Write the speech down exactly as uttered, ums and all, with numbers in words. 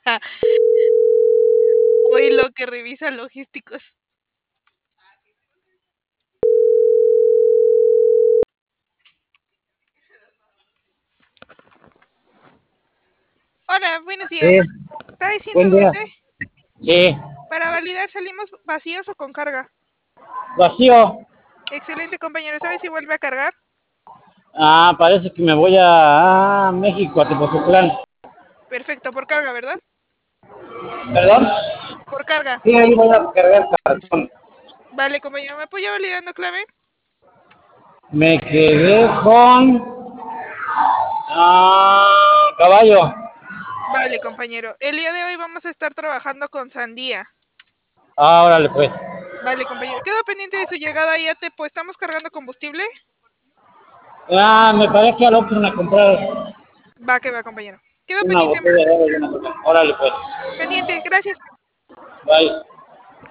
Hoy lo que revisa logísticos. Hola, buenos días. Sí, ¿Está diciendo buen día. dónde? Sí, Para validar, ¿salimos vacíos o con carga? vacío. Excelente, compañero. ¿Sabes si vuelve a cargar? Ah, parece que me voy a, a México, a Tepoztlán. Perfecto, por carga, ¿verdad? ¿Perdón? Por carga. Sí, ahí voy a cargar cartón. Vale, compañero. ¿Me apoya validando clave? Me quedé con ah, caballo. Vale, compañero. El día de hoy vamos a estar trabajando con sandía. Ah, órale pues. Vale, compañero. Quedo pendiente de su llegada ahí a Tepo. ¿Estamos cargando combustible? Ah, me parece que al Oxxo a comprar Va que va, compañero. Quedo una pendiente. botella de agua y una cosa. Órale pues. Pendiente. Gracias. Bye.